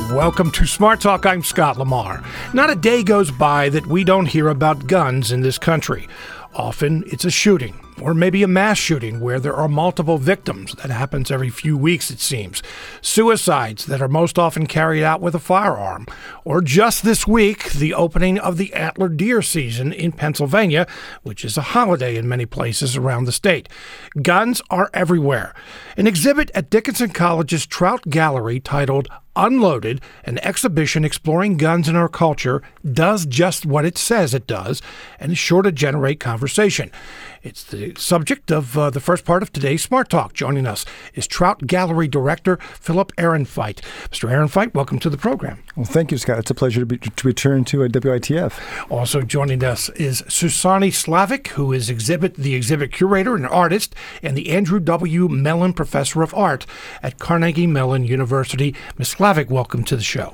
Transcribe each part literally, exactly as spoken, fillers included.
Welcome to Smart Talk. I'm Scott Lamar. Not a day goes by that we don't hear about guns in this country. Often it's a shooting, or maybe a mass shooting where there are multiple victims. That happens every few weeks, it seems. Suicides that are most often carried out with a firearm. Or just this week, the opening of the antler deer season in Pennsylvania, which is a holiday in many places around the state. Guns are everywhere. An exhibit at Dickinson College's Trout Gallery titled Unloaded, an exhibition exploring guns in our culture, does just what it says it does and is sure to generate conversation. It's the subject of uh, the first part of today's Smart Talk. Joining us is Trout Gallery Director Philip Ehrenfeit. Mister Ehrenfeit, welcome to the program. Well, thank you, Scott. It's a pleasure to, be, to return to a W I T F. Also joining us is Susani Slavic, who is exhibit the exhibit curator and artist and the Andrew W. Mellon Professor of Art at Carnegie Mellon University. Miz Slavic, welcome to the show.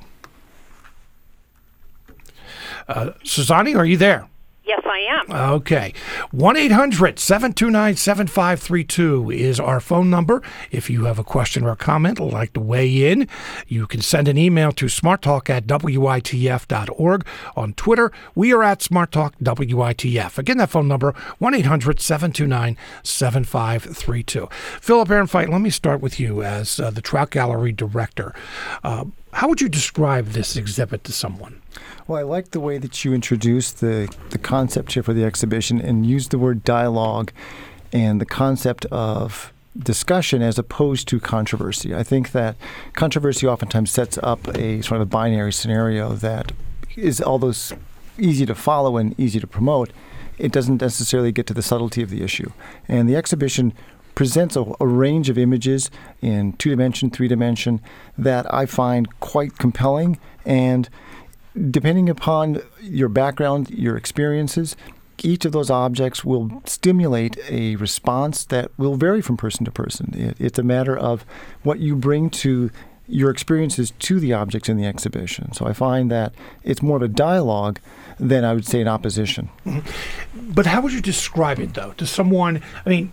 Uh, Susani, are you there? Yes, I am. Okay. one eight hundred seven two nine seven five three two is our phone number. If you have a question or a comment or like to weigh in, you can send an email to smarttalk at W I T F dot org. On Twitter, we are at SmartTalk W I T F. Again, that phone number, one eight hundred seven two nine seven five three two. Philip Ehrenfeit, let me start with you as uh, the Trout Gallery Director. Uh, how would you describe this exhibit to someone? Well, I like the way that you introduced the, the concept here for the exhibition and used the word dialogue and the concept of discussion as opposed to controversy. I think that controversy oftentimes sets up a sort of a binary scenario that is although easy to follow and easy to promote, it doesn't necessarily get to the subtlety of the issue. And the exhibition presents a, a range of images in two-dimension, three-dimension that I find quite compelling, and depending upon your background, your experiences, each of those objects will stimulate a response that will vary from person to person. It, it's a matter of what you bring to your experiences to the objects in the exhibition. So I find that it's more of a dialogue than I would say an opposition. Mm-hmm. But how would you describe it, though, to someone? I mean,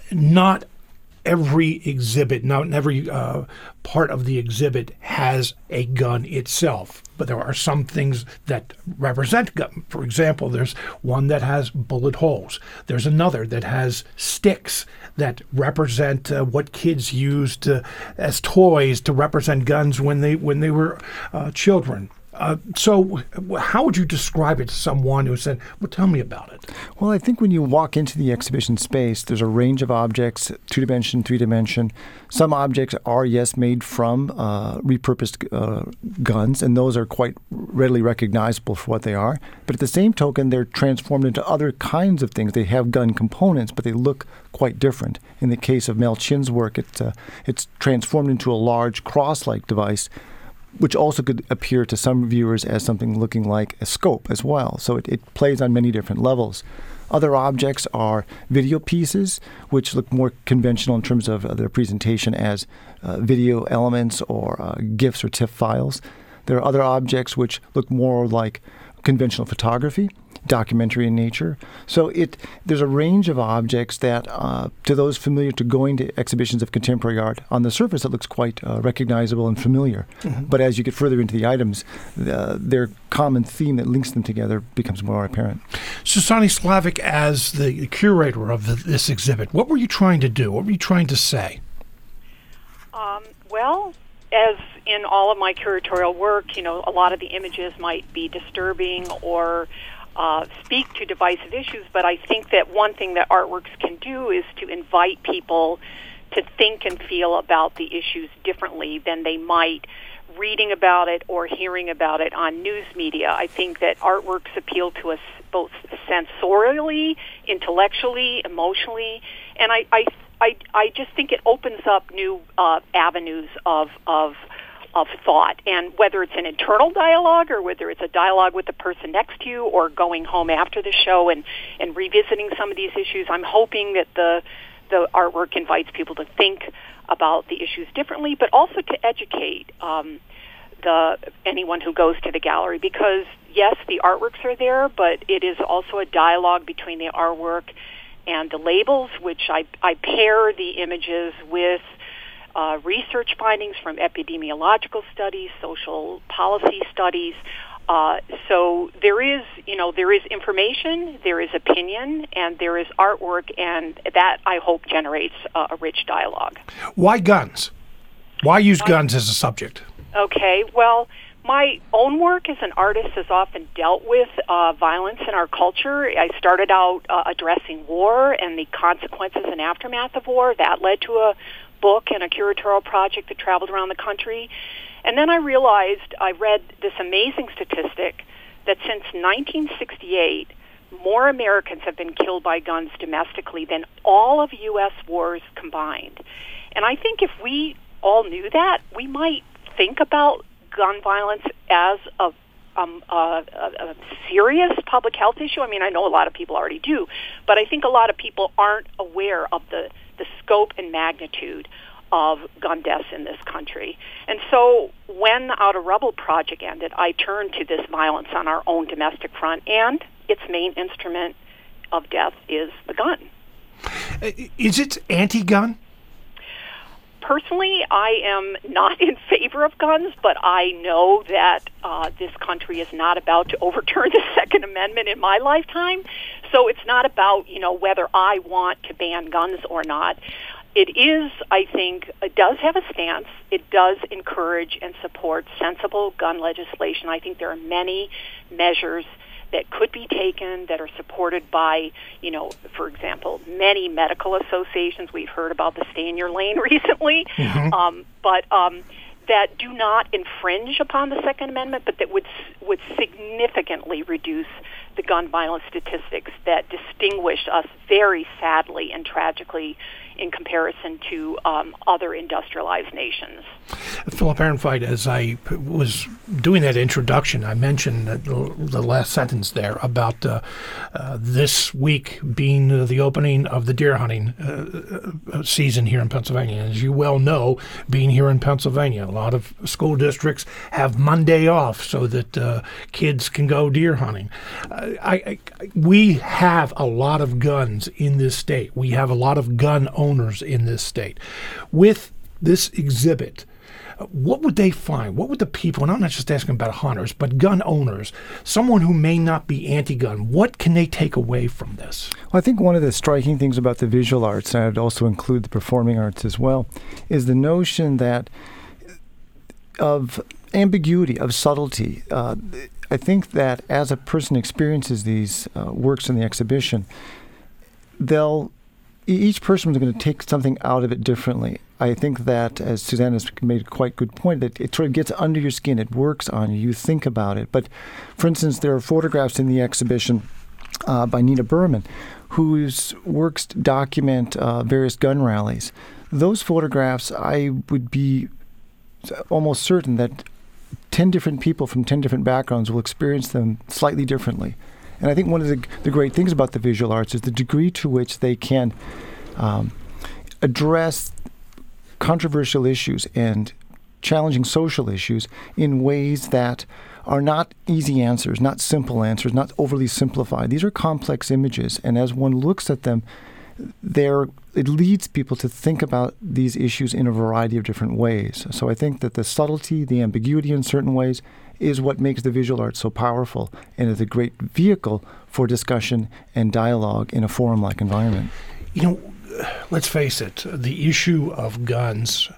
not every exhibit, not every uh, part of the exhibit has a gun itself, but there are some things that represent gun. For example, there's one that has bullet holes. There's another that has sticks that represent uh, what kids used to, as toys to represent guns when they when they were uh, children. Uh, so how would you describe it to someone who said, well, tell me about it? Well, I think when you walk into the exhibition space, there's a range of objects, two-dimension, three-dimension. Some objects are, yes, made from uh, repurposed uh, guns, and those are quite readily recognizable for what they are. But at the same token, they're transformed into other kinds of things. They have gun components, but they look quite different. In the case of Mel Chin's work, it's, uh, it's transformed into a large cross-like device, which also could appear to some viewers as something looking like a scope as well. So it, it plays on many different levels. Other objects are video pieces, which look more conventional in terms of uh, their presentation as uh, video elements or uh, GIFs or TIFF files. There are other objects which look more like conventional photography, documentary in nature. So it there's a range of objects that, uh, to those familiar to going to exhibitions of contemporary art, on the surface it looks quite uh, recognizable and familiar. Mm-hmm. But as you get further into the items, uh, their common theme that links them together becomes more apparent. Susani Slavic, as the curator of the, this exhibit, what were you trying to do? What were you trying to say? Um, well, as in all of my curatorial work, you know, a lot of the images might be disturbing or uh, speak to divisive issues, but I think that one thing that artworks can do is to invite people to think and feel about the issues differently than they might reading about it or hearing about it on news media. I think that artworks appeal to us both sensorially, intellectually, emotionally, and I, I, I, I just think it opens up new uh, avenues of of of thought, and whether it's an internal dialogue or whether it's a dialogue with the person next to you or going home after the show and, and revisiting some of these issues, I'm hoping that the the artwork invites people to think about the issues differently, but also to educate um, the anyone who goes to the gallery, because yes, the artworks are there, but it is also a dialogue between the artwork and the labels, which I, I pair the images with uh, research findings from epidemiological studies, social policy studies. Uh, so there is, you know, there is information, there is opinion, and there is artwork, and that, I hope, generates uh, a rich dialogue. Why guns? Why use guns as a subject? Okay, well, my own work as an artist has often dealt with uh, violence in our culture. I started out uh, addressing war and the consequences and aftermath of war. That led to a book and a curatorial project that traveled around the country. And then I realized, I read this amazing statistic that since nineteen sixty-eight, more Americans have been killed by guns domestically than all of U S wars combined. And I think if we all knew that, we might think about gun violence as a, um, a, a, a serious public health issue. I mean, I know a lot of people already do, but I think a lot of people aren't aware of the, the scope and magnitude of gun deaths in this country. And so when the Out of Rubble project ended, I turned to this violence on our own domestic front, and its main instrument of death is the gun. Is it anti-gun? Personally, I am not in favor of guns, but I know that uh, this country is not about to overturn the Second Amendment in my lifetime. So it's not about, you know, whether I want to ban guns or not. It is, I think, it does have a stance. It does encourage and support sensible gun legislation. I think there are many measures that could be taken that are supported by, you know, for example, many medical associations. We've heard about the Stay in Your Lane recently, mm-hmm. um, but um, that do not infringe upon the Second Amendment, but that would would significantly reduce the gun violence statistics that distinguish us very sadly and tragically in comparison to um, other industrialized nations. Philip Ehrenfeld, as I was doing that introduction, I mentioned that the last sentence there about uh, uh, this week being uh, the opening of the deer hunting uh, season here in Pennsylvania. As you well know, being here in Pennsylvania, a lot of school districts have Monday off so that uh, kids can go deer hunting. Uh, I, I, we have a lot of guns in this state. We have a lot of gun owners in this state. With this exhibit, what would they find? What would the people, and I'm not just asking about hunters, but gun owners, someone who may not be anti-gun, what can they take away from this? Well, I think one of the striking things about the visual arts, and I'd also include the performing arts as well, is the notion that of ambiguity, of subtlety. Uh, I think that as a person experiences these uh, works in the exhibition, they'll each person is going to take something out of it differently. I think that, as Suzanne has made a quite good point, that it sort of gets under your skin. It works on you. You think about it. But, for instance, there are photographs in the exhibition uh, by Nina Berman, whose works document uh, various gun rallies. Those photographs, I would be almost certain that ten different people from ten different backgrounds will experience them slightly differently. And I think one of the, the great things about the visual arts is the degree to which they can um, address controversial issues and challenging social issues in ways that are not easy answers, not simple answers, not overly simplified. These are complex images, and as one looks at them, they're, it leads people to think about these issues in a variety of different ways. So I think that the subtlety, the ambiguity in certain ways, is what makes the visual arts so powerful and is a great vehicle for discussion and dialogue in a forum-like environment. You know, let's face it, the issue of guns,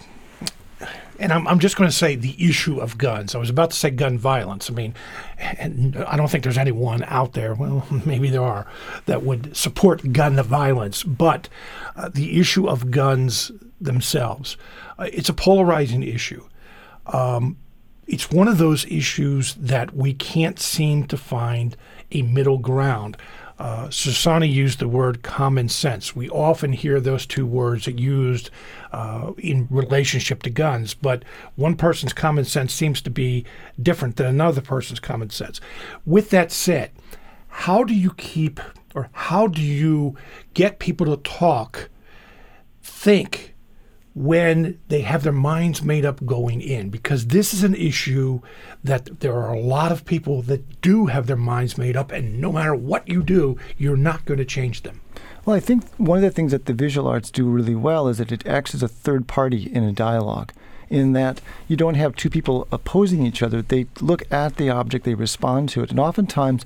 and I'm, I'm just going to say the issue of guns. I was about to say gun violence. I mean, and I don't think there's anyone out there, well, maybe there are, that would support gun violence, but uh, the issue of guns themselves, uh, it's a polarizing issue. Um, It's one of those issues that we can't seem to find a middle ground. Uh, Susanna used the word common sense. We often hear those two words used uh, in relationship to guns, but one person's common sense seems to be different than another person's common sense. With that said, how do you keep, or how do you get people to talk, think, when they have their minds made up going in? Because this is an issue that there are a lot of people that do have their minds made up, and no matter what you do, you're not going to change them. Well, I think one of the things that the visual arts do really well is that it acts as a third party in a dialogue, in that you don't have two people opposing each other. They look at the object, they respond to it, and oftentimes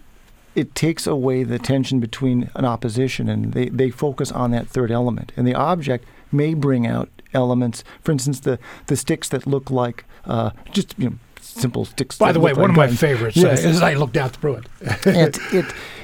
it takes away the tension between an opposition, and they, they focus on that third element. And the object may bring out elements, for instance, the, the sticks that look like uh, just you know simple sticks. By the way, like one of my guns. favorites, Yes. uh, as I looked out through it. it, it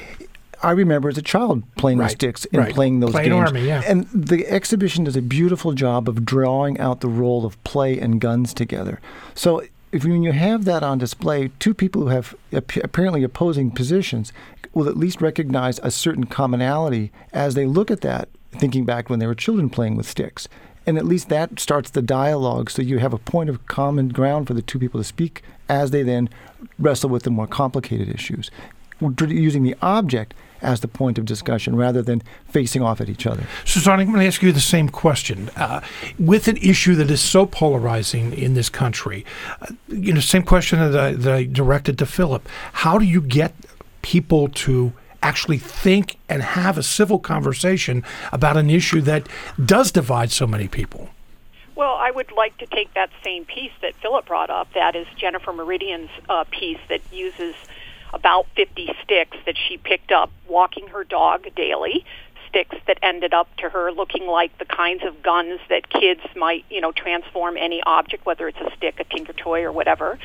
I remember as a child playing Right, with sticks and right. playing those Playing games. Army, yeah. And the exhibition does a beautiful job of drawing out the role of play and guns together. So if when you have that on display, two people who have ap- apparently opposing positions will at least recognize a certain commonality as they look at that, thinking back when they were children playing with sticks. And at least that starts the dialogue, so you have a point of common ground for the two people to speak as they then wrestle with the more complicated issues, using the object as the point of discussion rather than facing off at each other. Susanna, I'm going to ask you the same question. Uh, with an issue that is so polarizing in this country, uh, you know, same question that I, that I directed to Philip. How do you get people to actually think and have a civil conversation about an issue that does divide so many people? Well, I would like to take that same piece that Philip brought up. That is Jennifer Meridian's uh, piece that uses about fifty sticks that she picked up walking her dog daily, sticks that ended up to her looking like the kinds of guns that kids might, you know, transform any object, whether it's a stick, a tinker toy, or whatever.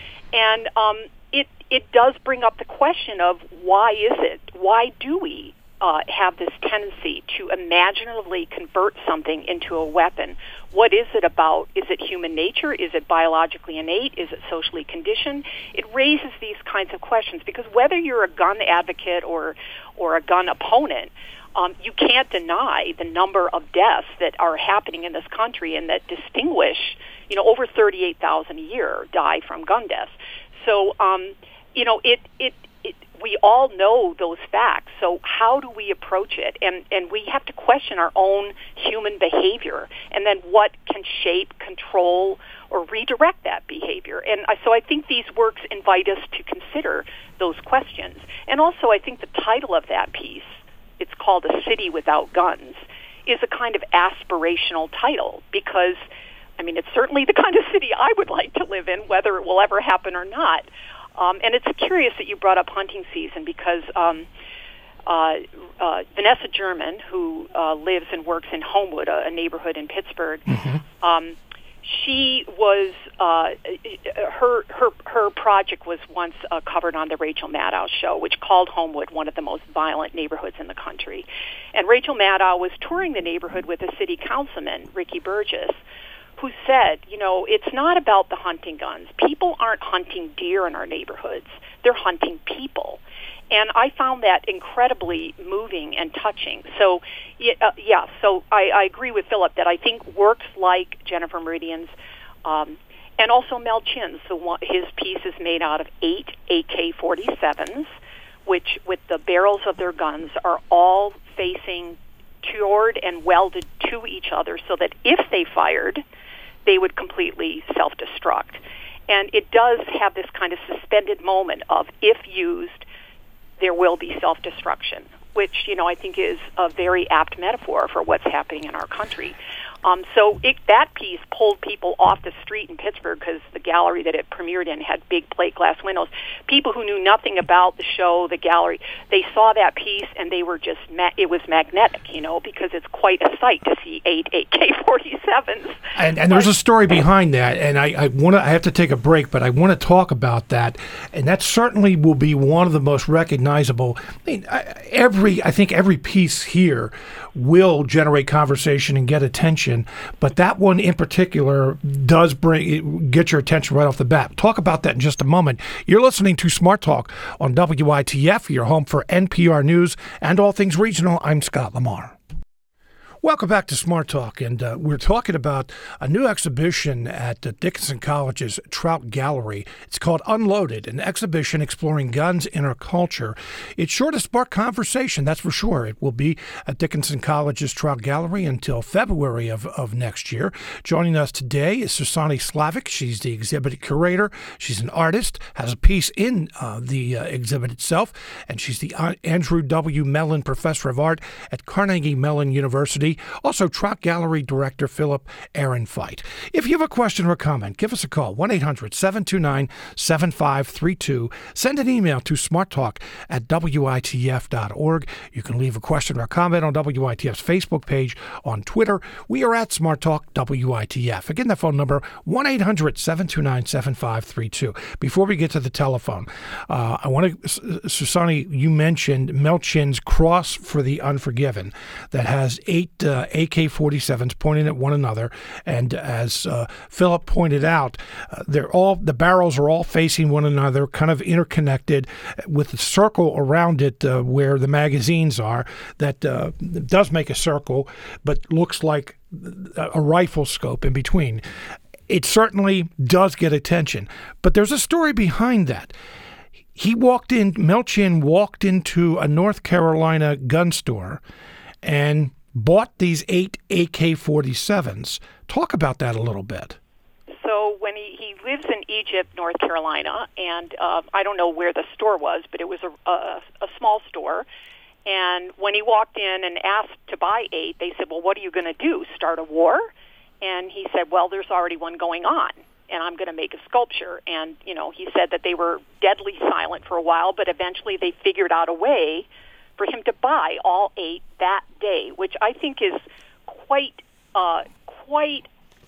And um, it it does bring up the question of why is it? Why do we uh, have this tendency to imaginatively convert something into a weapon? What is it about? Is it human nature? Is it biologically innate? Is it socially conditioned? It raises these kinds of questions because whether you're a gun advocate or or a gun opponent, um, you can't deny the number of deaths that are happening in this country and that distinguish, you know, over thirty-eight thousand a year die from gun deaths. So, um, you know, it, it, it, we all know those facts. So how do we approach it? And, and we have to question our own human behavior and then what can shape, control, or redirect that behavior. And I, so I think these works invite us to consider those questions. And also I think the title of that piece, it's called A City Without Guns, is a kind of aspirational title because I mean, it's certainly the kind of city I would like to live in, whether it will ever happen or not. Um, and it's curious that you brought up hunting season because um, uh, uh, Vanessa German, who uh, lives and works in Homewood, a, a neighborhood in Pittsburgh, mm-hmm. um, she was uh, her her her project was once uh, covered on the Rachel Maddow show, which called Homewood one of the most violent neighborhoods in the country. And Rachel Maddow was touring the neighborhood with a city councilman, Ricky Burgess, who said, you know, it's not about the hunting guns. People aren't hunting deer in our neighborhoods. They're hunting people. And I found that incredibly moving and touching. So, uh, yeah, so I, I agree with Philip that I think works like Jennifer Meridian's um, and also Mel Chin's, the one, his piece is made out of eight A K forty-sevens, which with the barrels of their guns are all facing toward and welded to each other so that if they fired, they would completely self-destruct. And it does have this kind of suspended moment of, if used, there will be self-destruction, which, you know, I think is a very apt metaphor for what's happening in our country. Um, so it, that piece pulled people off the street in Pittsburgh because the gallery that it premiered in had big plate glass windows. People who knew nothing about the show, the gallery, they saw that piece and they were just, ma- it was magnetic, you know, because it's quite a sight to see eight A K forty-sevens. And, and there's a story behind that, and I, I want to. I have to take a break, but I want to talk about that, and that certainly will be one of the most recognizable. I mean, every I think every piece here will generate conversation and get attention, but that one in particular does bring get your attention right off the bat. Talk about that in just a moment. You're listening to Smart Talk on W I T F, your home for N P R News and all things regional. I'm Scott Lamar. Welcome back to Smart Talk, and uh, we're talking about a new exhibition at uh, Dickinson College's Trout Gallery. It's called Unloaded, an exhibition exploring guns in our culture. It's sure to spark conversation, that's for sure. It will be at Dickinson College's Trout Gallery until February of, of next year. Joining us today is Susani Slavic. She's the exhibit curator. She's an artist, has a piece in uh, the uh, exhibit itself, and she's the uh, Andrew W. Mellon Professor of Art at Carnegie Mellon University. Also, Trout Gallery Director Philip Ehrenfeit. If you have a question or a comment, give us a call, one eight hundred seven two nine seven five three two. Send an email to smarttalk at W I T F dot org. You can leave a question or a comment on W I T F's Facebook page, on Twitter. We are at Smart Talk W I T F. Again, the phone number, one eight hundred seven two nine seven five three two. Before we get to the telephone, uh, I want to, Susani, you mentioned Mel Chin's Cross for the Unforgiven that has eight Uh, A K forty-sevens pointing at one another, and as uh, Philip pointed out, uh, they're all the barrels are all facing one another, kind of interconnected, with a circle around it uh, where the magazines are. That uh, does make a circle, but looks like a rifle scope in between. It certainly does get attention, but there's a story behind that. He walked in. Mel Chin walked into a North Carolina gun store, and bought these eight A K forty-sevens. Talk about that a little bit. So when he, he lives in Egypt, North Carolina, and uh, I don't know where the store was, but it was a, a, a small store. And when he walked in and asked to buy eight, they said, well, what are you going to do, start a war? And he said, well, there's already one going on, and I'm going to make a sculpture. And, you know, he said that they were deadly silent for a while, but eventually they figured out a way for him to buy all eight that day, which I think is quite uh, quite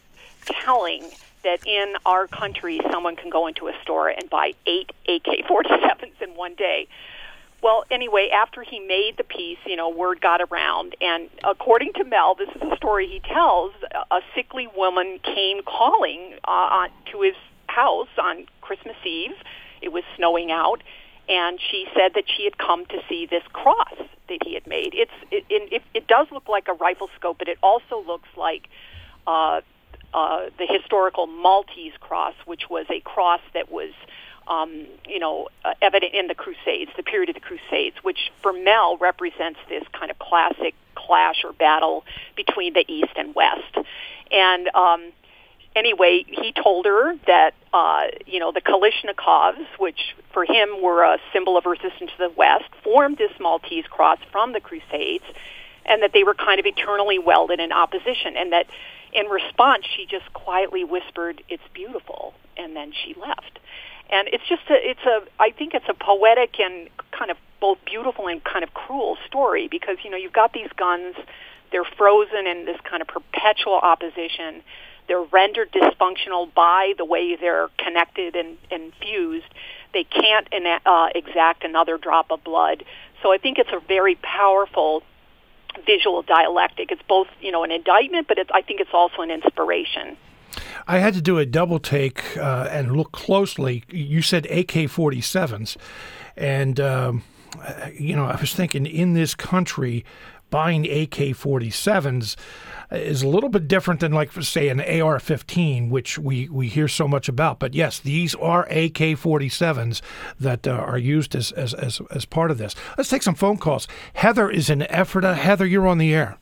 telling that in our country someone can go into a store and buy eight A K forty-sevens in one day. Well, anyway, after he made the piece, you know, word got around, and according to Mel, this is a story he tells, a sickly woman came calling uh, to his house on Christmas Eve. It was snowing out. And she said that she had come to see this cross that he had made. It's it, it, it does look like a rifle scope, but it also looks like uh, uh, the historical Maltese cross, which was a cross that was, um, you know, uh, evident in the Crusades, the period of the Crusades, which for Mel represents this kind of classic clash or battle between the East and West. And um, anyway, he told her that, uh, you know, the Kalashnikovs, which for him were a symbol of resistance to the West, formed this Maltese cross from the Crusades, and that they were kind of eternally welded in opposition, and that in response she just quietly whispered, "It's beautiful," and then she left. And it's just a, it's a, I think it's a poetic and kind of both beautiful and kind of cruel story, because, you know, you've got these guns, they're frozen in this kind of perpetual opposition. They're rendered dysfunctional by the way they're connected and, and fused. They can't uh, exact another drop of blood. So I think it's a very powerful visual dialectic. It's both, you know, an indictment, but it's, I think it's also an inspiration. I had to do a double take uh, and look closely. You said A K forty-sevens, and um, you know, I was thinking in this country, buying A K forty-sevens is a little bit different than, like, say, an A R fifteen, which we, we hear so much about. But yes, these are A K forty-sevens that uh, are used as, as as as part of this. Let's take some phone calls. Heather is in Ephrata. Heather, you're on the air.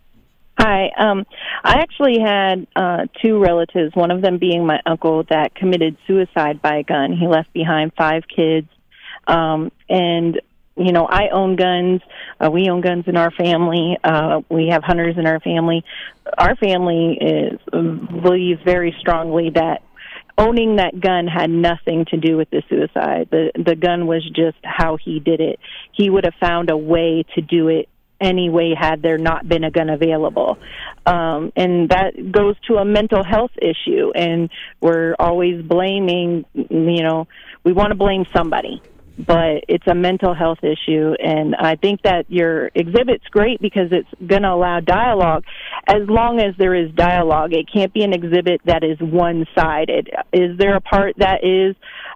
Hi. Um, I actually had uh, two relatives, one of them being my uncle that committed suicide by a gun. He left behind five kids. Um, and, you know, I own guns. Uh, we own guns in our family. Uh, we have hunters in our family. Our family is, believes very strongly that owning that gun had nothing to do with the suicide. The, the gun was just how he did it. He would have found a way to do it anyway had there not been a gun available. Um, and that goes to a mental health issue, and we're always blaming, you know, we want to blame somebody, but it's a mental health issue. And I think that your exhibit's great because it's going to allow dialogue. As long as there is dialogue, it can't be an exhibit that is one-sided. Is there a part that is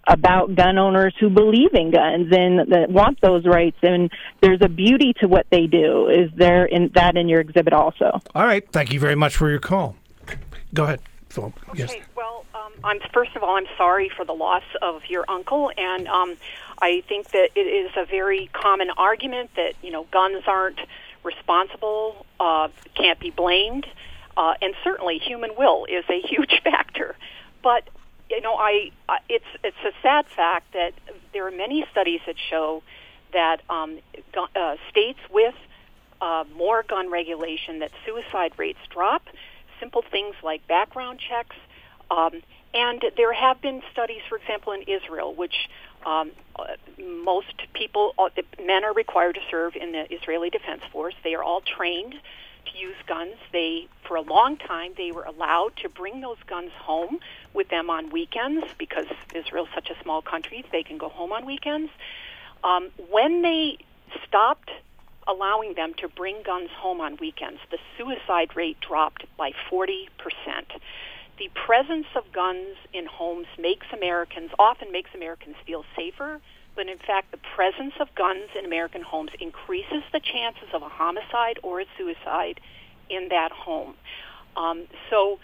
about gun owners who believe in guns and that want those rights. And there's a beauty to what they do. Is there in that in your exhibit also? All right. Thank you very much for your call. Go ahead, Philip. Okay. Yes. Well, um, I'm first of all, I'm sorry for the loss of your uncle, and um, I think that it is a very common argument that you know guns aren't responsible, uh, can't be blamed, uh, and certainly human will is a huge factor. But you know, I uh, it's it's a sad fact that there are many studies that show that um, gu- uh, states with uh, more gun regulation, that suicide rates drop. Simple things like background checks, um, and there have been studies, for example, in Israel, which um, uh, most people, uh, men are required to serve in the Israeli Defense Force. They are all trained to use guns. They, for a long time, they were allowed to bring those guns home with them on weekends because Israel's such a small country. They can go home on weekends. Um, when they stopped allowing them to bring guns home on weekends, the suicide rate dropped by forty percent. The presence of guns in homes makes Americans, often makes Americans feel safer, but in fact the presence of guns in American homes increases the chances of a homicide or a suicide in that home. Um, so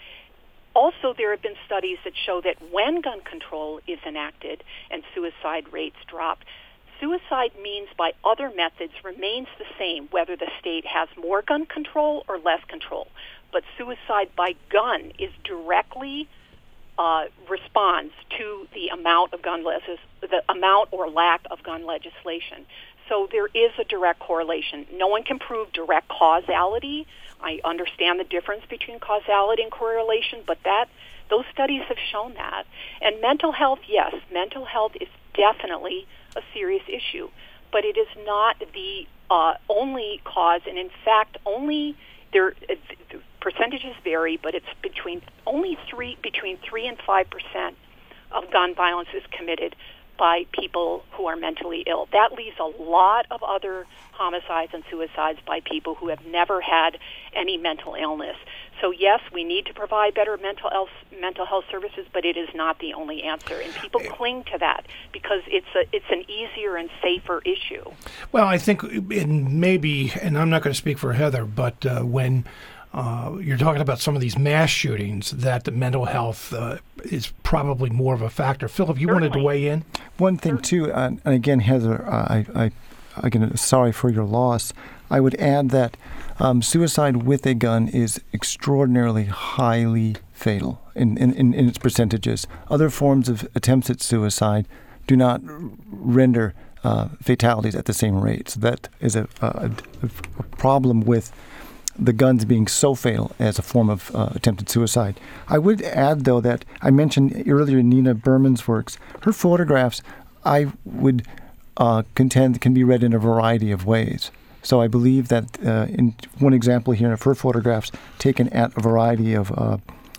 also there have been studies that show that when gun control is enacted and suicide rates drop, suicide means by other methods remains the same, whether the state has more gun control or less control. But suicide by gun is directly uh, responds to the amount of gun legis- the amount or lack of gun legislation. So there is a direct correlation. No one can prove direct causality. I understand the difference between causality and correlation, but that those studies have shown that. And mental health, yes, mental health is definitely a serious issue, but it is not the uh, only cause, and in fact, only there uh, the percentages vary, but it's between only three between three and five percent of gun violence is committed by people who are mentally ill. That leaves a lot of other homicides and suicides by people who have never had any mental illness. So yes, we need to provide better mental health, mental health services, but it is not the only answer. And people cling to that because it's a it's an easier and safer issue. Well, I think in maybe, and I'm not going to speak for Heather, but uh, when uh, you're talking about some of these mass shootings, that the mental health uh, is probably more of a factor. Philip, you Certainly. wanted to weigh in? One thing, too, uh, and again, Heather, uh, I, I, again, sorry for your loss. I would add that um, suicide with a gun is extraordinarily highly fatal in, in, in, in its percentages. Other forms of attempts at suicide do not render uh, fatalities at the same rate. So that is a, a, a problem with the guns being so fatal as a form of uh, attempted suicide. I would add, though, that I mentioned earlier Nina Berman's works. Her photographs, I would uh, contend, can be read in a variety of ways. So I believe that uh, in one example here of her photographs taken at a variety of uh,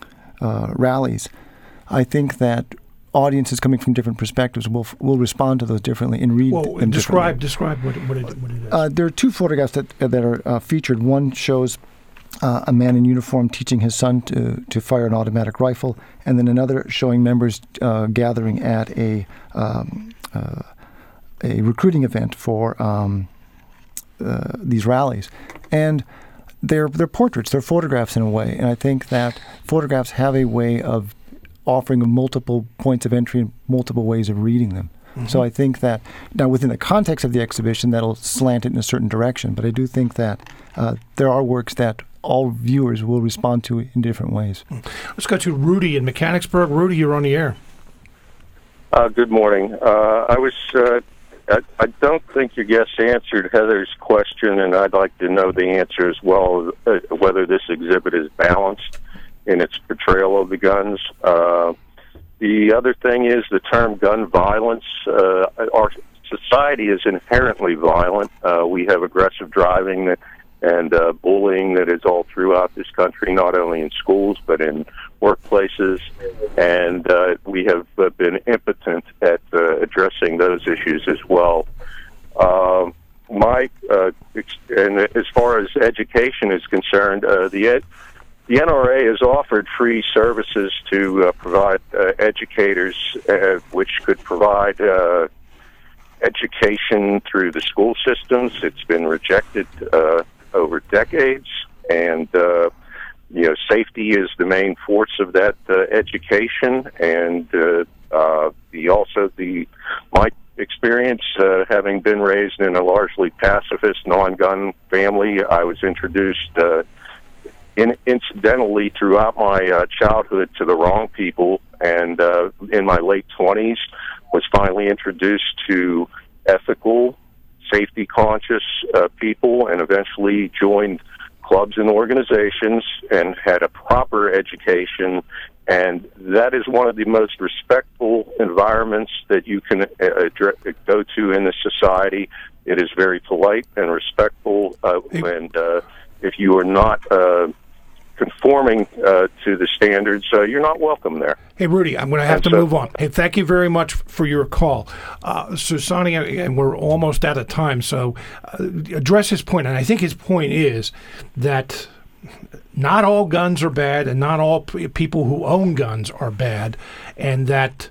uh, rallies, I think that audiences coming from different perspectives will will respond to those differently and read Well, them describe differently. describe what it, what it, what it is. Uh, there are two photographs that that are uh, featured. One shows uh, a man in uniform teaching his son to, to fire an automatic rifle, and then another showing members uh, gathering at a um, uh, a recruiting event for um, uh, these rallies. And they're they're portraits, they're photographs in a way, and I think that photographs have a way of offering multiple points of entry and multiple ways of reading them. Mm-hmm. So I think that now within the context of the exhibition, that'll slant it in a certain direction. But I do think that uh, there are works that all viewers will respond to in different ways. Let's go to Rudy in Mechanicsburg. Rudy, you're on the air. Uh, good morning. Uh, I was. Uh, I, I don't think your guest answered Heather's question, and I'd like to know the answer as well, uh, whether this exhibit is balanced in its portrayal of the guns. Uh, the other thing is the term gun violence. Uh, our society is inherently violent. Uh, we have aggressive driving that, and uh, bullying that is all throughout this country, not only in schools but in workplaces. And uh, we have uh, been impotent at uh, addressing those issues as well. Uh, my uh, ex- and as far as education is concerned, uh, the ed- the N R A has offered free services to uh, provide uh, educators, uh, which could provide uh, education through the school systems. It's been rejected uh, over decades, and uh, you know, safety is the main force of that uh, education, and uh, uh, the also the my experience, uh, having been raised in a largely pacifist, non-gun family, I was introduced uh, in, incidentally throughout my uh, childhood to the wrong people, and uh, in my late twenties was finally introduced to ethical, safety-conscious uh, people, and eventually joined clubs and organizations and had a proper education. And that is one of the most respectful environments that you can uh, addre- go to in the society. It is very polite and respectful, uh, and uh, if you are not uh, conforming uh, to the standards, uh, you're not welcome there. Hey, Rudy, I'm going to have and to so, move on. Hey, thank you very much for your call. Uh, Susani, and we're almost out of time, so uh, address his point. And I think his point is that not all guns are bad, and not all p- people who own guns are bad, and that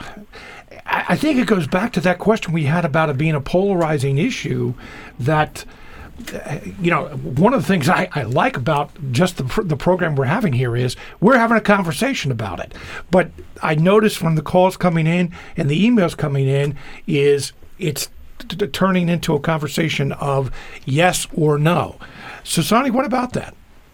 I, I think it goes back to that question we had about it being a polarizing issue. That, you know, one of the things I, I like about just the pr- the program we're having here is we're having a conversation about it. But I noticed from the calls coming in and the emails coming in is it's t- t- turning into a conversation of yes or no. Susani, what about that?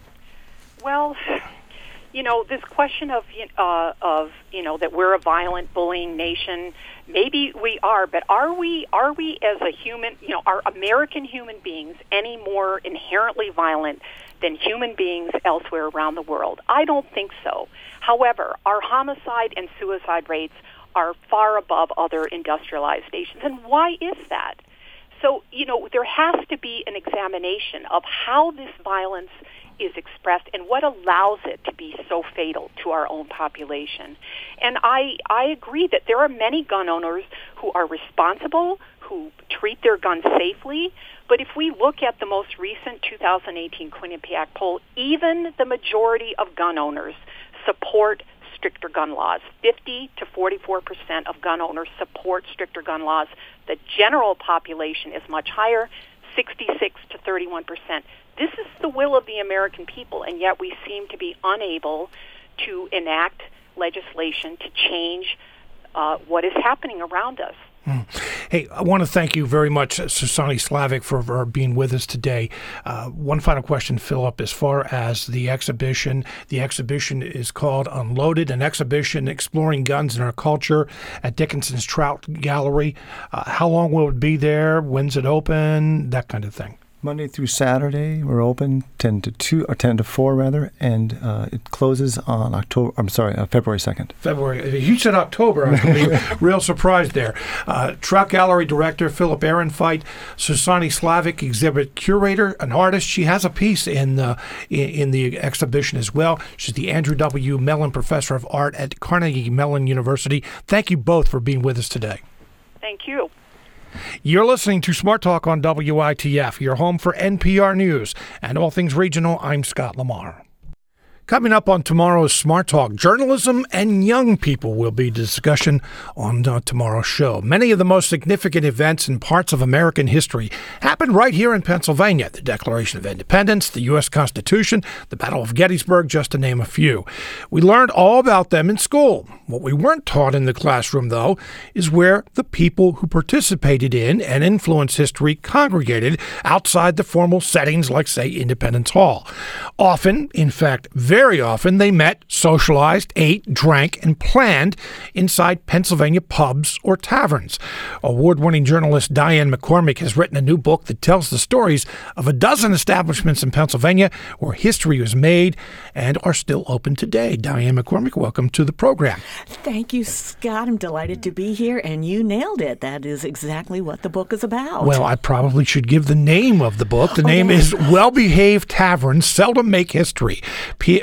Well, you know, this question of uh, of you know that we're a violent, bullying nation. Maybe we are, but are we? Are we as a human? You know, are American human beings any more inherently violent than human beings elsewhere around the world? I don't think so. However, our homicide and suicide rates are far above other industrialized nations, and why is that? So, you know, there has to be an examination of how this violence is expressed and what allows it to be so fatal to our own population. And I, I agree that there are many gun owners who are responsible, who treat their guns safely, but if we look at the most recent two thousand eighteen Quinnipiac poll, even the majority of gun owners support stricter gun laws. fifty to forty-four percent of gun owners support stricter gun laws. The general population is much higher, sixty-six to thirty-one percent. This is the will of the American people, and yet we seem to be unable to enact legislation to change uh, what is happening around us. Mm. Hey, I want to thank you very much, Susani Slavic, for, for being with us today. Uh, one final question, Philip, as far as the exhibition. The exhibition is called Unloaded, an exhibition exploring guns in our culture at Dickinson's Trout Gallery. Uh, how long will it be there? When's it open? That kind of thing. Monday through Saturday, we're open ten to two or ten to four rather, and uh, it closes on October. I'm sorry, uh, February second. February. You said October. I was going to be real surprised there. Uh, Trout Gallery Director Philip Ehrenfeit, Susani Slavic, exhibit curator, an artist. She has a piece in the in, in the exhibition as well. She's the Andrew W. Mellon Professor of Art at Carnegie Mellon University. Thank you both for being with us today. Thank you. You're listening to Smart Talk on W I T F, your home for N P R News and all things regional. I'm Scott Lamar. Coming up on tomorrow's Smart Talk, journalism and young people will be discussion on uh, tomorrow's show. Many of the most significant events in parts of American history happened right here in Pennsylvania. The Declaration of Independence, the U S Constitution, the Battle of Gettysburg, just to name a few. We learned all about them in school. What we weren't taught in the classroom, though, is where the people who participated in and influenced history congregated outside the formal settings like, say, Independence Hall. Often, in fact, very often, they met, socialized, ate, drank, and planned inside Pennsylvania pubs or taverns. Award-winning journalist Diane McCormick has written a new book that tells the stories of a dozen establishments in Pennsylvania where history was made and are still open today. Diane McCormick, welcome to the program. Thank you, Scott. I'm delighted to be here, and you nailed it. That is exactly what the book is about. Well, I probably should give the name of the book. The Oh, name yeah. is Well-Behaved Taverns Seldom Make History. P-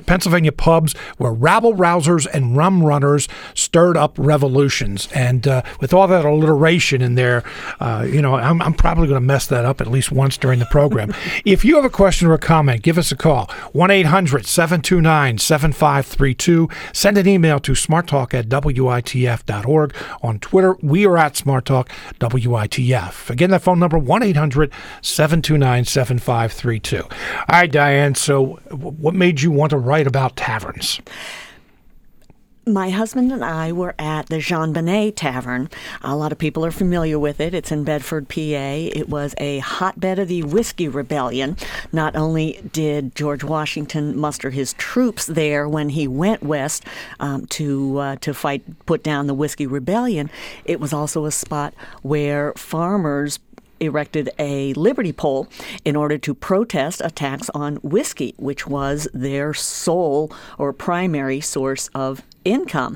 Pennsylvania pubs where rabble-rousers and rum runners stirred up revolutions. And uh, with all that alliteration in there, uh, you know, I'm, I'm probably going to mess that up at least once during the program. If you have a question or a comment, give us a call. one eight hundred seven two nine seven five three two. Send an email to smarttalk at W I T F dot org. On Twitter, we are at SmartTalk W I T F. Again, that phone number, one eight hundred seven two nine seven five three two. All right, Diane, so what made you want to write about taverns? My husband and I were at the Jean Bonnet Tavern. A lot of people are familiar with it. It's in Bedford, P A. It was a hotbed of the Whiskey Rebellion. Not only did George Washington muster his troops there when he went west um, to uh, to fight, put down the Whiskey Rebellion, it was also a spot where farmers erected a liberty pole in order to protest a tax on whiskey, which was their sole or primary source of income.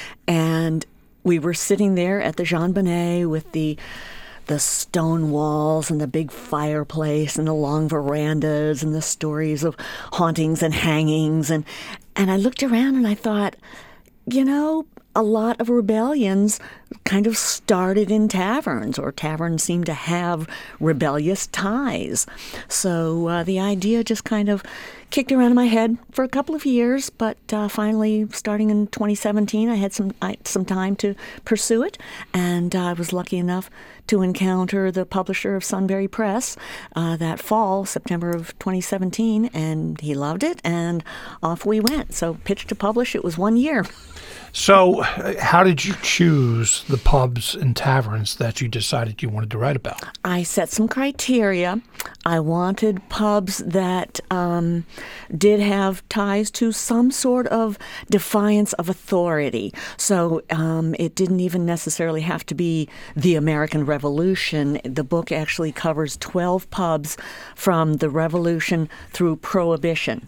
And we were sitting there at the Jean Bonnet with the the stone walls and the big fireplace and the long verandas and the stories of hauntings and hangings. And, and I looked around and I thought, you know, a lot of rebellions kind of started in taverns, or taverns seem to have rebellious ties. So uh, the idea just kind of kicked around in my head for a couple of years, but uh, finally, starting in twenty seventeen, I had some I, some time to pursue it, and uh, I was lucky enough to encounter the publisher of Sunbury Press uh, that fall, September of twenty seventeen, and he loved it, and off we went. So pitch to publish, it was one year. So how did you choose the pubs and taverns that you decided you wanted to write about? I set some criteria. I wanted pubs that um, did have ties to some sort of defiance of authority. So um, it didn't even necessarily have to be the American Revolution. The book actually covers twelve pubs from the Revolution through Prohibition.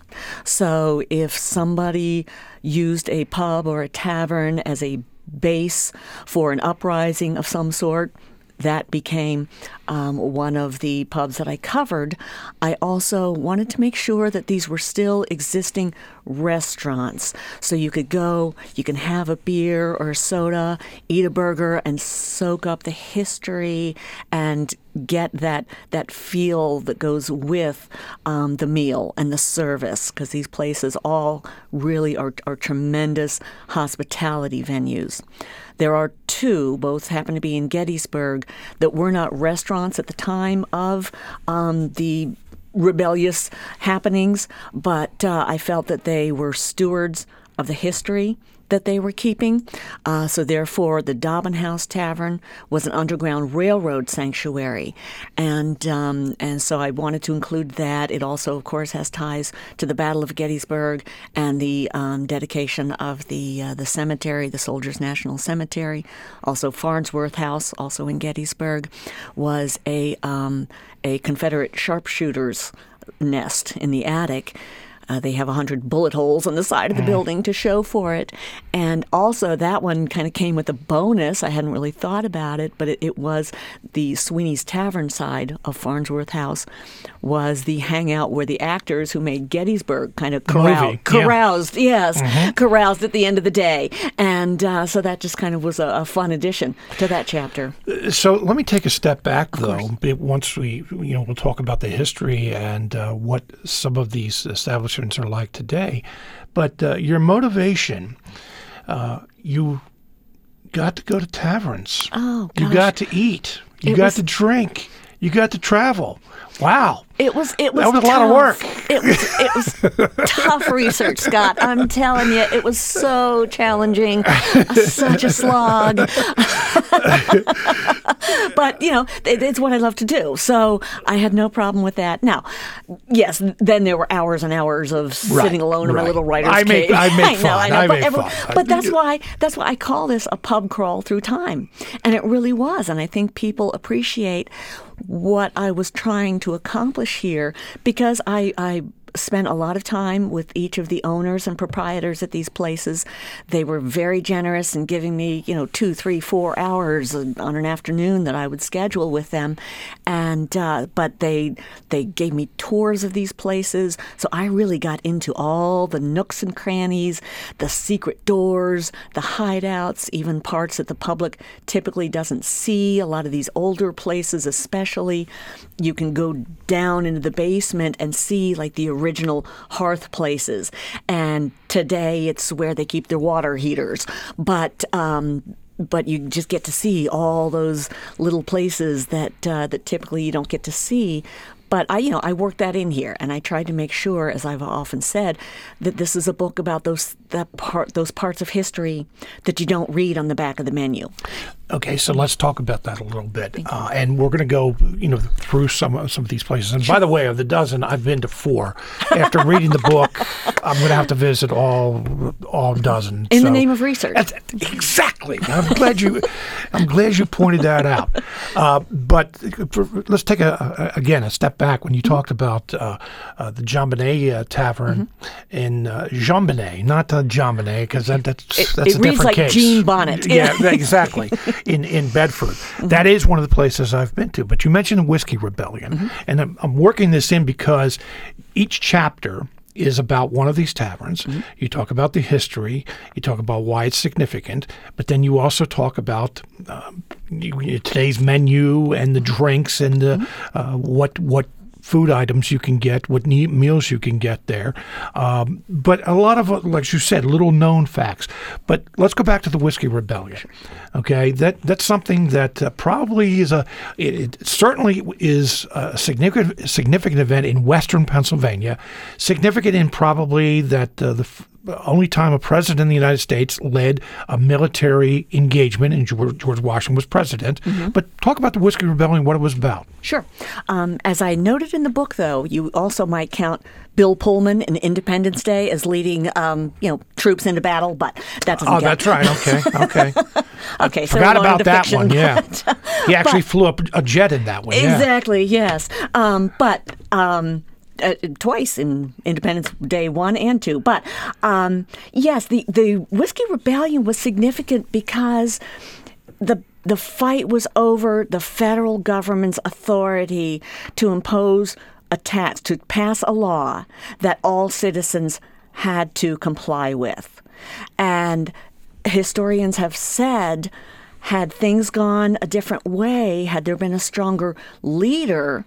So if somebody used a pub or a tavern as a base for an uprising of some sort, that became um, one of the pubs that I covered. I also wanted to make sure that these were still existing restaurants. So you could go, you can have a beer or a soda, eat a burger, and soak up the history and get that that feel that goes with um, the meal and the service, because these places all really are, are tremendous hospitality venues. There are two, both happen to be in Gettysburg, that were not restaurants at the time of um, the rebellious happenings, but uh, I felt that they were stewards of the history that they were keeping. Uh, so therefore, the Dobbin House Tavern was an Underground Railroad sanctuary. And um, and so I wanted to include that. It also, of course, has ties to the Battle of Gettysburg and the um, dedication of the uh, the cemetery, the Soldiers National Cemetery. Also, Farnsworth House, also in Gettysburg, was a um, a Confederate sharpshooters nest in the attic. Uh, they have one hundred bullet holes on the side of the building to show for it. And also that one kind of came with a bonus. I hadn't really thought about it, but it, it was the Sweeney's Tavern side of Farnsworth House was the hangout where the actors who made Gettysburg kind of corral- caroused, yeah. yes, mm-hmm. caroused at the end of the day. And uh, so that just kind of was a, a fun addition to that chapter. So let me take a step back, of though. Course. Once we, you know, we'll talk about the history and uh, what some of these establishments are like today. But uh, your motivation, uh, you got to go to taverns. Oh, gosh. You got to eat. You It got was- to drink. You got to travel. Wow. It was it was That was a tough. lot of work. It was it was tough research, Scott. I'm telling you, it was so challenging, such a slog. But you know, it, it's what I love to do, so I had no problem with that. Now, yes, then there were hours and hours of Right, sitting alone in my right. little writer's I make- cave. I make I know, fun. I know, I but, make every- fun. but that's why that's why I call this a pub crawl through time, and it really was. And I think people appreciate what I was trying to accomplish here, because I, I spent a lot of time with each of the owners and proprietors at these places. They were very generous in giving me, you know, two, three, four hours on an afternoon that I would schedule with them. And uh, but they they gave me tours of these places, so I really got into all the nooks and crannies, the secret doors, the hideouts, even parts that the public typically doesn't see. A lot of these older places, especially, you can go down into the basement and see like the original hearth places. And today it's where they keep their water heaters. But um, but you just get to see all those little places that uh, that typically you don't get to see. But I, you know, I worked that in here, and I tried to make sure, as I've often said, that this is a book about those that part, those parts of history that you don't read on the back of the menu. Okay, so let's talk about that a little bit, uh, and we're going to go, you know, through some of some of these places. And by the way, of the dozen, I've been to four. After reading the book, I'm going to have to visit all all dozen. In so, the name of research. Exactly. I'm glad you. I'm glad you pointed that out. Uh, but let's take a, a again a step back when you mm-hmm. talked about uh, uh, the JonBenet uh, Tavern mm-hmm. in uh, JonBenet, not uh, JonBenet, because that, that's it, that's it a reads different like case. Jean Bonnet. Yeah, exactly. In in Bedford, mm-hmm. that is one of the places I've been to. But you mentioned the Whiskey Rebellion, mm-hmm. and I'm, I'm working this in because each chapter is about one of these taverns. Mm-hmm. You talk about the history, you talk about why it's significant, but then you also talk about um, you, today's menu and the drinks and the, mm-hmm. uh, what what food items you can get, what ne- meals you can get there. Um, but a lot of, like you said, little known facts. But let's go back to the Whiskey Rebellion. Okay, that that's something that uh, probably is a, it, it certainly is a significant significant event in Western Pennsylvania. Significant in probably that uh, the f- only time a president in the United States led a military engagement, and George, George Washington was president. Mm-hmm. But talk about the Whiskey Rebellion, what it was about. Sure. Um, as I noted in the book, though, you also might count Bill Pullman in Independence Day as leading, um, you know, troops into battle, but that doesn't Oh, count. that's right. Okay. Okay. okay. I so forgot about that fiction, one. Yeah. But, he actually but, flew up a jet in that one. Yeah. Exactly. Yes. Um, but. Um, Uh, twice in Independence Day one and two. But um, yes, the, the Whiskey Rebellion was significant because the the fight was over the federal government's authority to impose a tax, to pass a law that all citizens had to comply with. And historians have said, had things gone a different way, had there been a stronger leader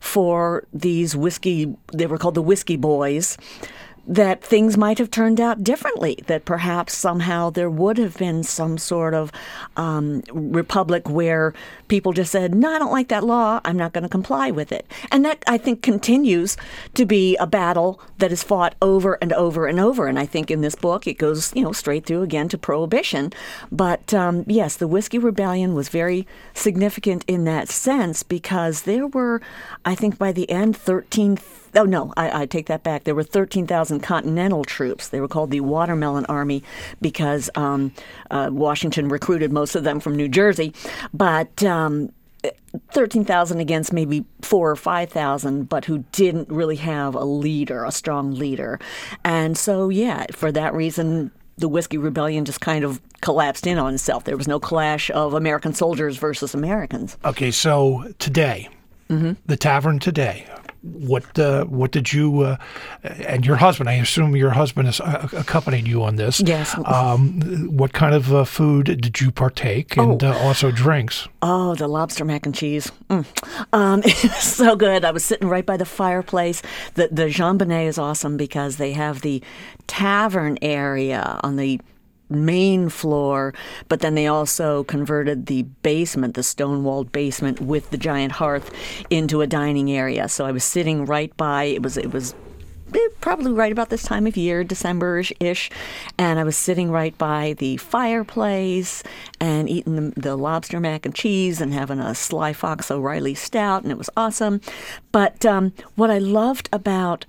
for these whiskey, they were called the Whiskey Boys, that things might have turned out differently, that perhaps somehow there would have been some sort of um, republic where people just said, no, I don't like that law, I'm not going to comply with it. And that, I think, continues to be a battle that is fought over and over and over. And I think in this book it goes, you know, straight through again to Prohibition. But um, yes, the Whiskey Rebellion was very significant in that sense because there were, I think by the end, thirteen Oh, no, I, I take that back. There were thirteen thousand Continental troops. They were called the Watermelon Army because um, uh, Washington recruited most of them from New Jersey. But um, thirteen thousand against maybe four or five thousand, but who didn't really have a leader, a strong leader. And so, yeah, for that reason, the Whiskey Rebellion just kind of collapsed in on itself. There was no clash of American soldiers versus Americans. Okay, so today, mm-hmm. the tavern today, What uh, what did you uh, and your husband? I assume your husband has uh, accompanied you on this. Yes. Um, what kind of uh, food did you partake, and oh. uh, also drinks? Oh, the lobster mac and cheese. Mm. Um, it was so good. I was sitting right by the fireplace. The the JonBenet is awesome because they have the tavern area on the main floor, but then they also converted the basement, the stone-walled basement with the giant hearth, into a dining area. So I was sitting right by, it was it was probably right about this time of year, December-ish, and I was sitting right by the fireplace and eating the, the lobster mac and cheese and having a Sly Fox O'Reilly stout, and it was awesome. But um, what I loved about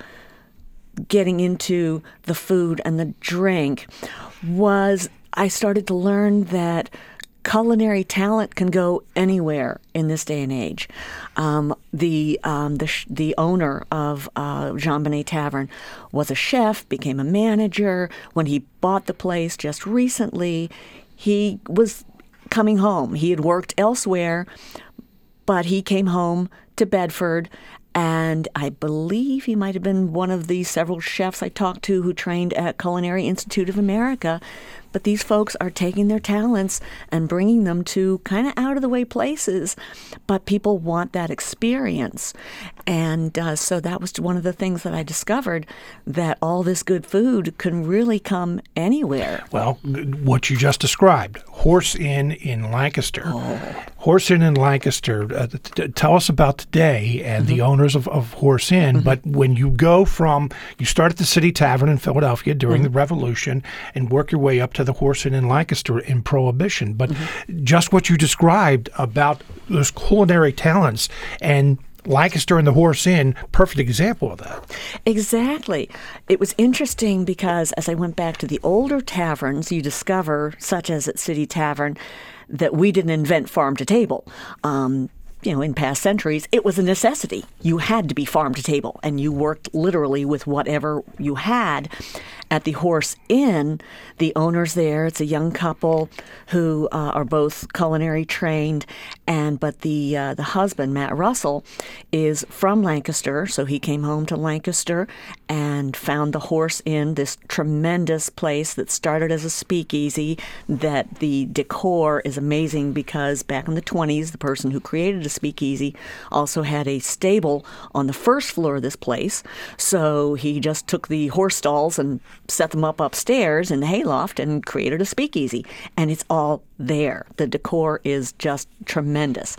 getting into the food and the drink was I started to learn that culinary talent can go anywhere in this day and age. Um, the um, the sh- the owner of uh, Jean Bonnet Tavern was a chef, became a manager. When he bought the place just recently, he was coming home. He had worked elsewhere, but he came home to Bedford. And I believe he might have been one of the several chefs I talked to who trained at Culinary Institute of America. But these folks are taking their talents and bringing them to kind of out-of-the-way places. But people want that experience. And uh, so that was one of the things that I discovered, that all this good food can really come anywhere. Well, what you just described, Horse Inn in Lancaster. Oh. Horse Inn in Lancaster, uh, t- tell us about today and mm-hmm. the owners of, of Horse Inn. Mm-hmm. But when you go from, you start at the City Tavern in Philadelphia during mm-hmm. the Revolution and work your way up to the Horse Inn in Lancaster in Prohibition. But mm-hmm. just what you described about those culinary talents, and Lancaster and the Horse Inn, perfect example of that. Exactly. It was interesting because as I went back to the older taverns, you discover, such as at City Tavern, that we didn't invent farm to table. Um, you know, in past centuries, it was a necessity. You had to be farm to table, and you worked literally with whatever you had. At the Horse Inn, the owners there, it's a young couple who uh, are both culinary trained, and but the uh, the husband, Matt Russell, is from Lancaster, so he came home to Lancaster and found the Horse Inn, this tremendous place that started as a speakeasy. That the decor is amazing because back in the twenties, the person who created a speakeasy also had a stable on the first floor of this place, so he just took the horse stalls and set them up upstairs in the hayloft and created a speakeasy. And it's all there. The decor is just tremendous.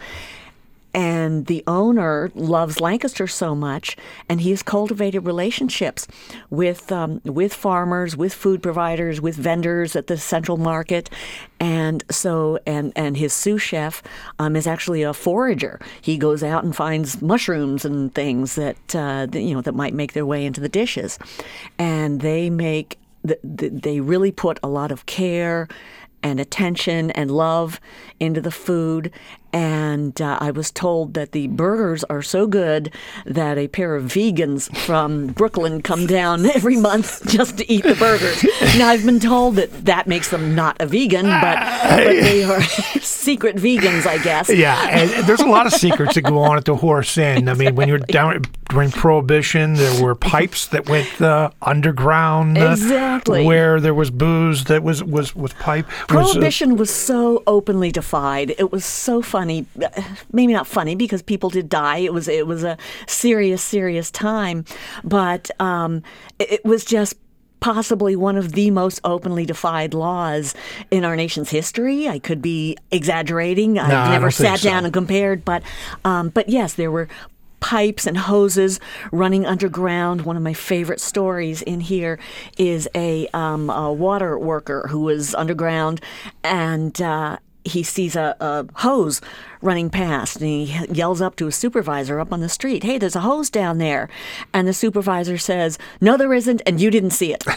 And the owner loves Lancaster so much, and he has cultivated relationships with um, with farmers, with food providers, with vendors at the Central Market, and so and and his sous chef um, is actually a forager. He goes out and finds mushrooms and things that, uh, that you know that might make their way into the dishes, and they make the, the, they really put a lot of care and attention and love into the food. And uh, I was told that the burgers are so good that a pair of vegans from Brooklyn come down every month just to eat the burgers. Now, I've been told that that makes them not a vegan, but, but they are secret vegans, I guess. Yeah, and there's a lot of secrets that go on at the Horse Inn. Exactly. I mean, when you're down during Prohibition, there were pipes that went uh, underground. Uh, exactly. Where there was booze that was, was, was pipe. Prohibition was, uh, was so openly defied. It was so funny. Maybe not funny because people did die. It was it was a serious, serious time, but um, it, it was just possibly one of the most openly defied laws in our nation's history. I could be exaggerating. I've no, never sat so. down and compared, but um, but yes, there were pipes and hoses running underground. One of my favorite stories in here is a, um, a water worker who was underground, and uh, he sees a, a hose running past, and he yells up to a supervisor up on the street, "Hey, there's a hose down there." And the supervisor says, "No, there isn't, and you didn't see it."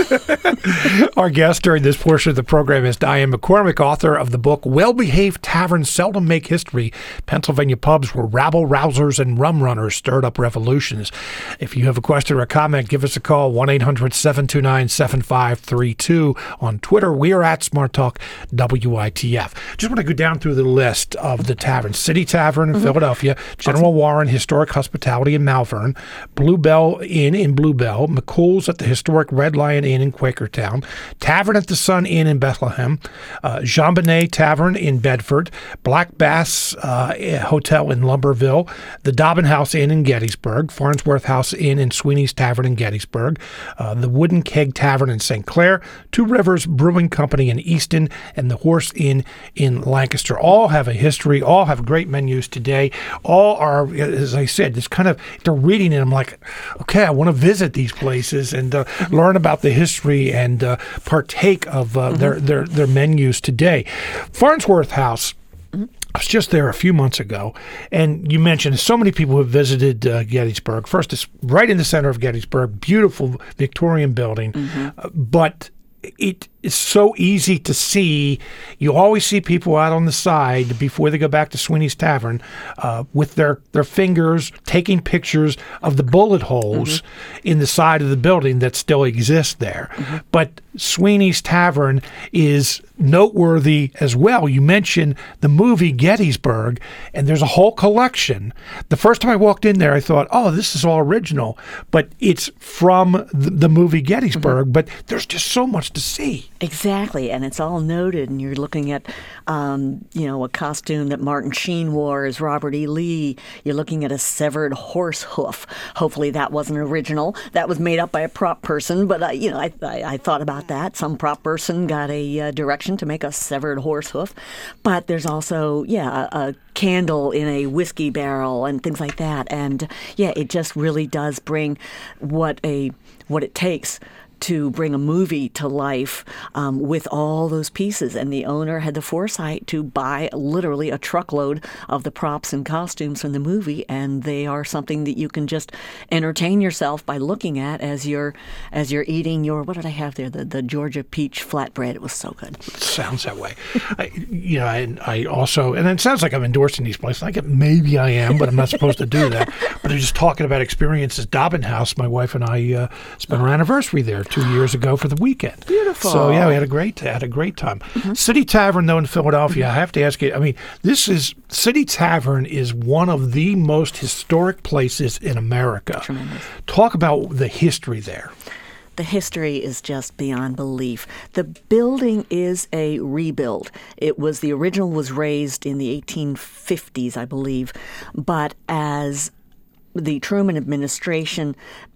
Our guest during this portion of the program is Diane McCormick, author of the book Well-Behaved Taverns Seldom Make History, Pennsylvania Pubs Where Rabble-Rousers and Rum Runners Stirred Up Revolutions. If you have a question or a comment, give us a call, one eight hundred seven two nine seven five three two. On Twitter, we are at Smart Talk W I T F. Just want to go down through the list of the taverns. City Tavern in mm-hmm. Philadelphia, General awesome. Warren Historic Hospitality in Malvern, Bluebell Inn in Bluebell, McCool's at the historic Red Lion Inn in Quakertown, Tavern at the Sun Inn in Bethlehem, uh, Jean Bonnet Tavern in Bedford, Black Bass uh, Hotel in Lumberville, the Dobbin House Inn in Gettysburg, Farnsworth House Inn and Sweeney's Tavern in Gettysburg, uh, the Wooden Keg Tavern in Saint Clair, Two Rivers Brewing Company in Easton, and the Horse Inn in Lancaster. All have a history, all have great menus today. All are, as I said, it's kind of, they're reading it, I'm like, okay, I want to visit these places and uh, mm-hmm. learn about the history and uh, partake of uh, mm-hmm. their, their, their menus today. Farnsworth House, mm-hmm. I was just there a few months ago, and you mentioned so many people have visited uh, Gettysburg. First, it's right in the center of Gettysburg, beautiful Victorian building, mm-hmm. uh, but it it's so easy to see. You always see people out on the side before they go back to Sweeney's Tavern uh, with their, their fingers taking pictures of the bullet holes mm-hmm. in the side of the building that still exist there. Mm-hmm. But Sweeney's Tavern is noteworthy as well. You mentioned the movie Gettysburg, and there's a whole collection. The first time I walked in there, I thought, oh, this is all original, but it's from the, the movie Gettysburg, mm-hmm. but there's just so much to see. Exactly, and it's all noted, and you're looking at, um, you know, a costume that Martin Sheen wore as Robert E. Lee. You're looking at a severed horse hoof. Hopefully that wasn't original. That was made up by a prop person, but, uh, you know, I, I, I thought about that. Some prop person got a uh, direction to make a severed horse hoof. But there's also, yeah, a, a candle in a whiskey barrel and things like that. And, yeah, it just really does bring what a what it takes to bring a movie to life um, with all those pieces. And the owner had the foresight to buy literally a truckload of the props and costumes from the movie, and they are something that you can just entertain yourself by looking at as you're as you're eating your, what did I have there? The, the Georgia peach flatbread. It was so good. It sounds that way. I, you know, I, I also, and it sounds like I'm endorsing these places. I get, maybe I am, but I'm not supposed to do that. But I'm just talking about experiences. Dobbin House, my wife and I uh, spent our anniversary there two years ago for the weekend. Beautiful. So yeah, we had a great had a great time. Mm-hmm. City Tavern, though, in Philadelphia, mm-hmm. I have to ask you. I mean, this is City Tavern is one of the most historic places in America. Tremendous. Talk about the history there. The history is just beyond belief. The building is a rebuild. It was the original was raised in the eighteen fifties, I believe, but as the Truman administration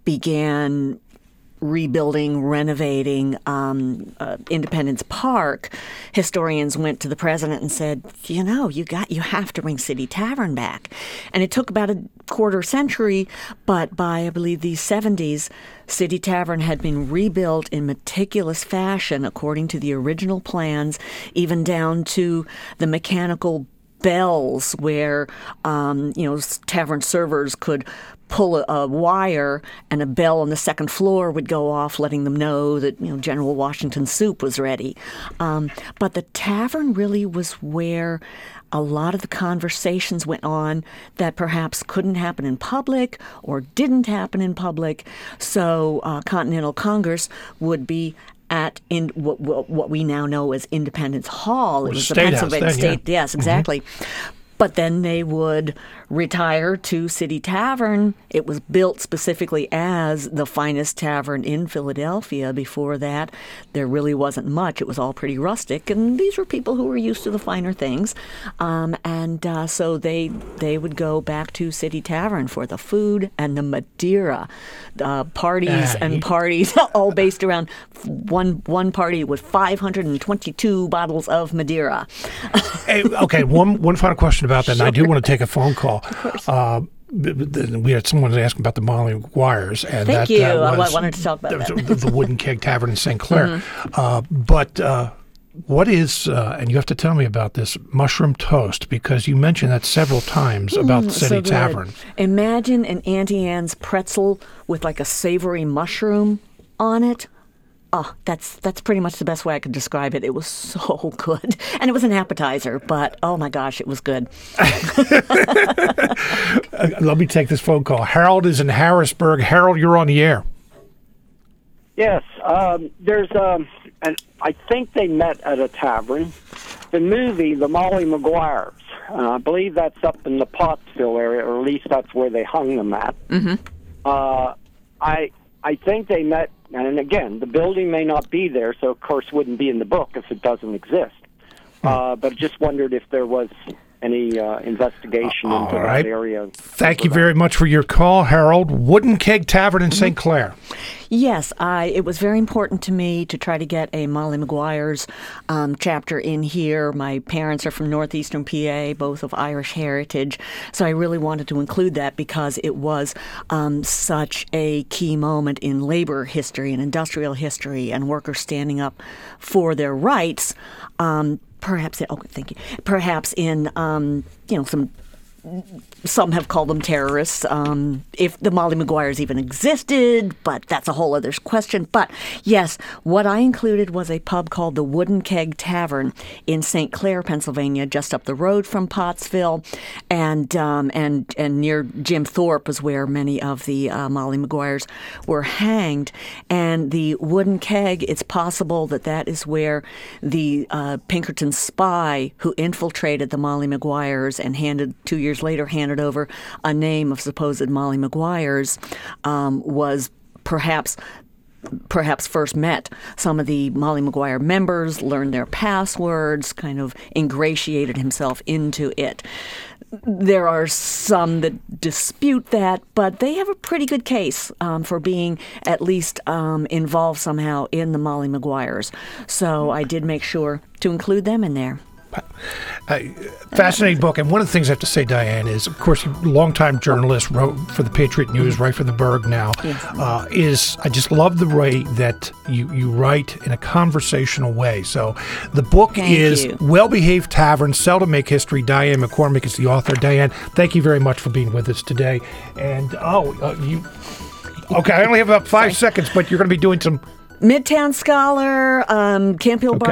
began rebuilding, renovating um, uh, Independence Park, historians went to the president and said, you know, you got, you have to bring City Tavern back. And it took about a quarter century, but by, I believe, the seventies, City Tavern had been rebuilt in meticulous fashion according to the original plans, even down to the mechanical bells where, um, you know, tavern servers could pull a, a wire and a bell on the second floor would go off, letting them know that, you know, General Washington's soup was ready. Um, but the tavern really was where a lot of the conversations went on that perhaps couldn't happen in public or didn't happen in public. So uh, Continental Congress would be at in what, what we now know as Independence Hall. It was the Pennsylvania House, then, State. Yeah. Yes, exactly. Mm-hmm. But then they would retire to City Tavern. It was built specifically as the finest tavern in Philadelphia. Before that, there really wasn't much. It was all pretty rustic, and these were people who were used to the finer things. Um, and uh, so they they would go back to City Tavern for the food and the Madeira uh, parties uh, and he... parties, all based around one one party with five hundred twenty-two bottles of Madeira. Hey, okay, one one final question about that, Sure. and I do want to take a phone call. Of course. Uh, we had someone asking about the Molly Maguires, and Thank that, you. that was I wanted to talk about the, that. the, the Wooden Keg Tavern in Saint Clair. Mm-hmm. Uh, but uh, what is, uh, and you have to tell me about this, mushroom toast, because you mentioned that several times about mm, City so Tavern. Imagine an Auntie Anne's pretzel with like a savory mushroom on it. Oh, that's that's pretty much the best way I could describe it. It was so good. And it was an appetizer, but oh my gosh, it was good. Let me take this phone call. Harold is in Harrisburg. Harold, you're on the air. Yes, um, there's, um, and I think they met at a tavern. The movie, The Molly Maguires, uh, I believe that's up in the Pottsville area, or at least that's where they hung them at. Mm-hmm. Uh, I I think they met, and again, the building may not be there, so of course wouldn't be in the book if it doesn't exist. Uh, but just wondered if there was any uh, investigation All into right. that area. Thank you very much for your call, Harold. Wooden Keg Tavern in Saint Clair. Yes, I, it was very important to me to try to get a Molly Maguires um, chapter in here. My parents are from northeastern P A, both of Irish heritage, so I really wanted to include that because it was um, such a key moment in labor history and industrial history and workers standing up for their rights. Um, perhaps, oh, thank you. Perhaps in um, you know some some have called them terrorists. Um, if the Molly Maguires even existed, but that's a whole other question. But yes, what I included was a pub called the Wooden Keg Tavern in Saint Clair, Pennsylvania, just up the road from Pottsville, and um, and and near Jim Thorpe was where many of the uh, Molly Maguires were hanged. And the Wooden Keg, it's possible that that is where the uh, Pinkerton spy who infiltrated the Molly Maguires and handed two years later handed over a name of supposed Molly Maguires um, was perhaps perhaps first met some of the Molly Maguire members, learned their passwords, kind of ingratiated himself into it. There are some that dispute that, but they have a pretty good case um, for being at least um, involved somehow in the Molly Maguires. So I did make sure to include them in there. Uh, fascinating book. And one of the things I have to say, Diane, is, of course, you're a longtime journalist, wrote for the Patriot News, right for the Berg now. Yes. Uh, is I just love the way that you, you write in a conversational way. So the book Thank is you. Well-Behaved Tavern, Sell to Make History. Diane McCormick is the author. Diane, thank you very much for being with us today. And, oh, uh, you... Okay, I only have about five seconds, but you're going to be doing some... Midtown Scholar, um, Camp Hill Okay.